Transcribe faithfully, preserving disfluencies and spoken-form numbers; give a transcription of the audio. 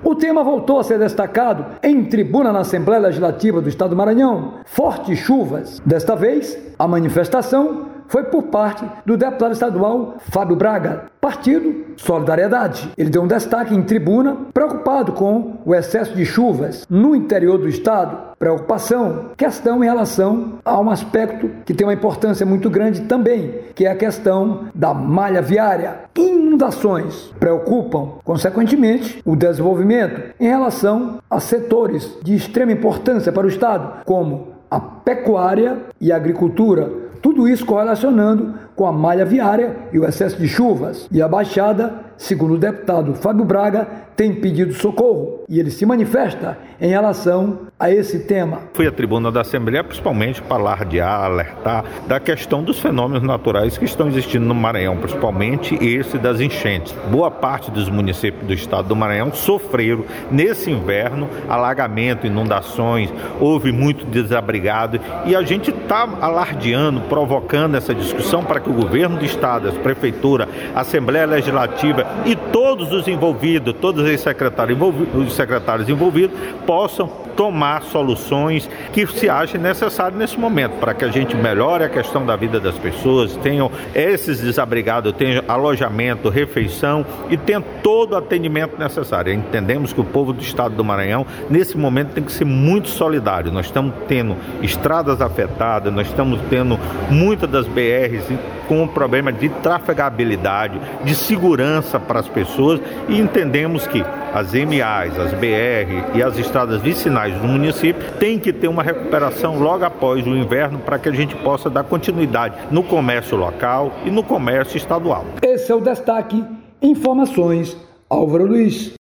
O tema voltou a ser destacado em tribuna na Assembleia Legislativa do Estado do Maranhão. Fortes chuvas. Desta vez, a manifestação foi por parte do deputado estadual Fábio Braga, partido Solidariedade. Ele deu um destaque em tribuna, preocupado com o excesso de chuvas no interior do estado. Preocupação, questão em relação a um aspecto que tem uma importância muito grande também, que é a questão da malha viária. Inundações preocupam, consequentemente, o desenvolvimento em relação a setores de extrema importância para o estado, como a pecuária e a agricultura. Tudo isso correlacionando com a malha viária e o excesso de chuvas. E a Baixada, segundo o deputado Fábio Braga, tem pedido socorro e ele se manifesta em relação a esse tema. Fui à tribuna da Assembleia principalmente para alardear, alertar da questão dos fenômenos naturais que estão existindo no Maranhão, principalmente esse das enchentes. Boa parte dos municípios do estado do Maranhão sofreram nesse inverno alagamento, inundações, houve muito desabrigado e a gente está alardeando, provocando essa discussão para que o governo do estado, a prefeitura, a Assembleia Legislativa e todos os envolvidos, todos os secretários envolvidos, os secretários envolvidos possam tomar soluções que se achem necessárias nesse momento, para que a gente melhore a questão da vida das pessoas, tenham esses desabrigados, tenham alojamento, refeição e tenham todo o atendimento necessário. Entendemos que o povo do estado do Maranhão, nesse momento, tem que ser muito solidário. Nós estamos tendo estradas afetadas, nós estamos tendo muitas das B Rs com um problema de trafegabilidade, de segurança para as pessoas e entendemos que as M As, as B R e as estradas vicinais do município têm que ter uma recuperação logo após o inverno para que a gente possa dar continuidade no comércio local e no comércio estadual. Esse é o destaque. Informações, Álvaro Luiz.